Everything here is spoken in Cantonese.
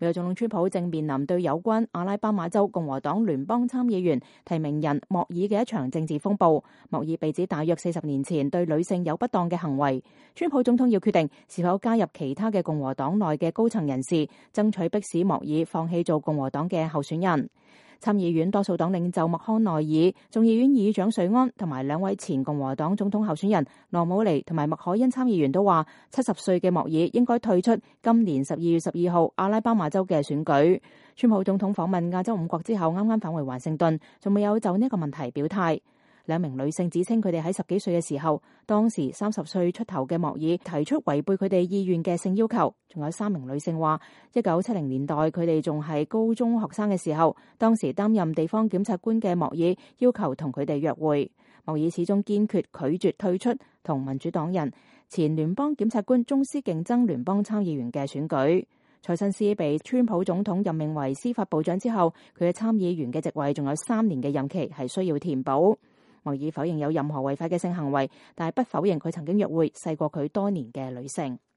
美國總統川普正面臨對有關阿拉巴馬州共和黨聯邦參議員提名人莫爾嘅一場政治風暴。莫爾被指大約40年前對女性有不當嘅行為。川普總統要決定是否加入其他嘅共和黨內嘅高層人士，爭取迫使莫爾放棄做共和黨嘅候選人。參議院多數黨領袖麥康奈爾、眾議院議長瑞安同埋2位前共和黨總統候選人羅姆尼同埋麥凱恩參議員都話，70歲嘅莫爾應該退出今年12月12號阿拉巴馬州嘅選舉。川普總統訪問亞洲5國之後，啱啱返回華盛頓，仲未有就呢個問題表態。2名女性指稱佢哋喺10幾歲嘅時候，當時30歲出頭嘅莫爾提出違背佢哋意願嘅性要求。仲有3名女性話，1970年代佢哋仲係高中學生嘅時候，當時擔任地方檢察官嘅莫爾要求同佢哋約會。莫爾始終堅決拒絕退出同民主黨人前聯邦檢察官中斯競爭聯邦參議員嘅選舉。蔡新斯被川普總統任命為司法部長之後，佢嘅參議員嘅職位仲有3年嘅任期係需要填補。莫爾否認有任何違法嘅性行為，但係不否認佢曾經約會細過佢多年嘅女性。